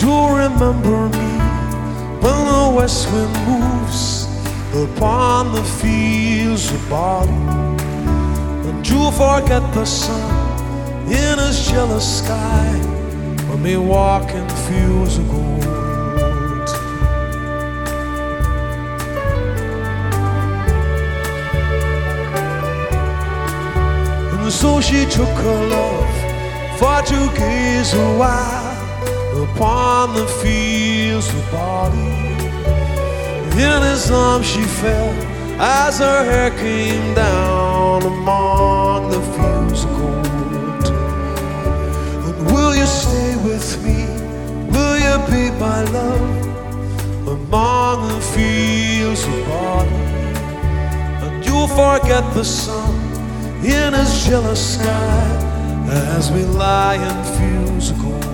you'll remember me when the west wind moves upon the fields of barley, and you'll forget the sun in his jealous sky when we walk in fields of gold. And so she took her love for to gaze a while upon the fields of barley. In his arms she fell as her hair came down among the fields of gold. And will you stay with me? Will you be my love among the fields of barley? And you'll forget the sun in his jealous sky as we lie in fields of gold.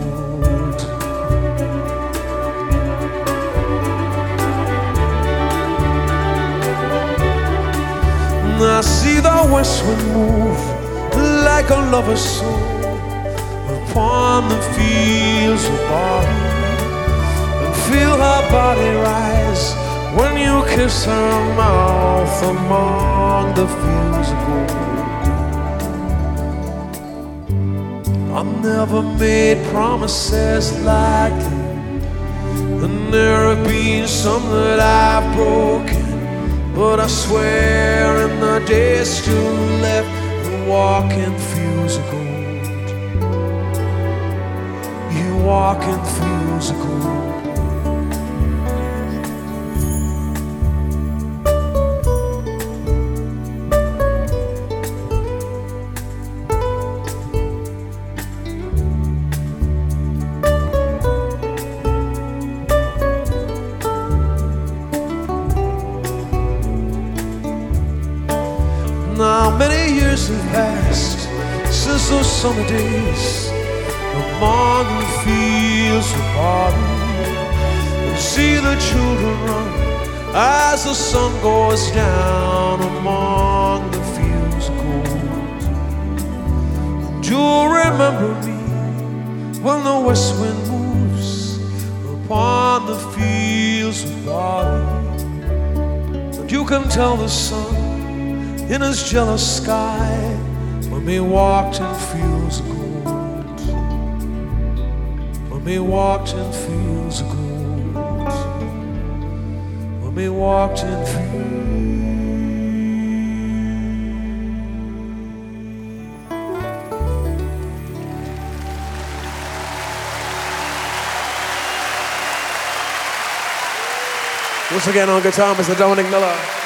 I see the west wind move like a lover's soul upon the fields of barley, and feel her body rise when you kiss her mouth among the fields of gold. I've never made promises lightly, and there have been some that I've broken, but I swear in the days still left you walk in fields of gold. You walk in fields of gold. Now many years have passed since those summer days among the fields of barley. And see the children run as the sun goes down among the fields of gold. And you'll remember me when the west wind moves upon the fields of barley. And you can tell the sun in his jealous sky when we walked in fields of gold. When we walked in fields of gold. When we walked in fields. Once again on guitar, Mr. Dominic Miller.